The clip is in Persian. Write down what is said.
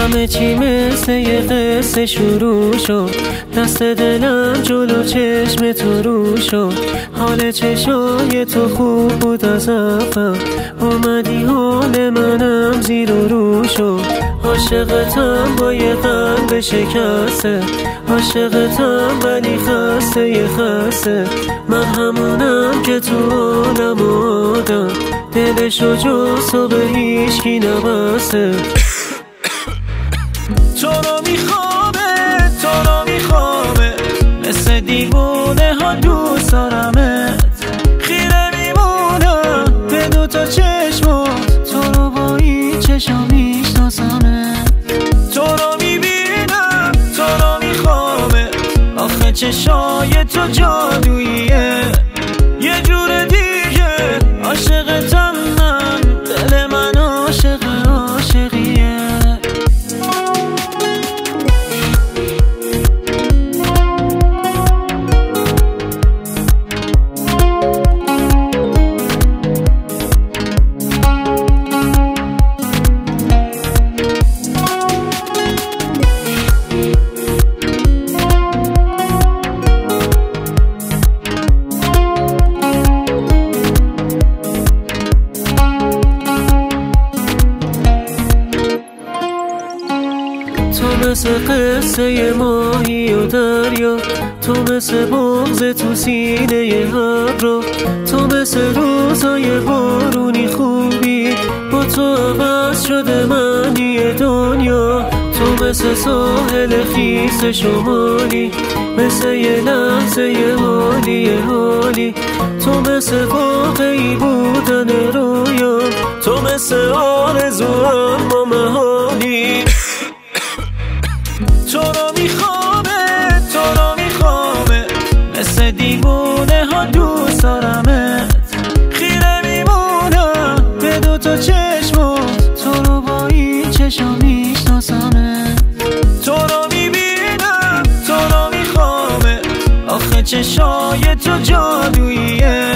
همه چی مثل یه قصه شروع شد، دست دلم جلو چشم تو رو شد. حال چشای تو خوب بود از اول، اومدی حال منم زیر و رو شد. عاشقتم با یه قلب شکسته، عاشقتم ولی خسته یه خسته. من همونم که تو عالم آدم، دلشو جز به هیچکی نبسته. تو رو میخوامه، تو رو میخوامه، مثل دیوونه ها دوست دارمت. خیره میمونم به دوتا چشمات، تو رو با این چشم میشناسمت. تو رو میبینم، تو رو میخوامه، آخه چشای تو جادوییه. یه جور دیگه عاشقتم من، دل من عاشق عاشقیه. تو مثل قصه ماهی و دریا، تو مثل بغض تو سینه ابرا، تو مثل روزای بارونی خوبی، با تو عوض شده معنی دنیا. تو مثل ساحل خیس شمالی، مثل یه لحظه یه حالی. تو مثل واقعی بودن رویا، تو مثل آرزو اما محالی. تو رو میخوامه، تو رو میخوامه، مثل دیوونه ها دوست دارمت. خیره میمونم به دوتا چشمات، تو رو با این چشم میشناسمت. تو رو میبینم، تو رو میخوامه، آخه چشای تو جادوییه.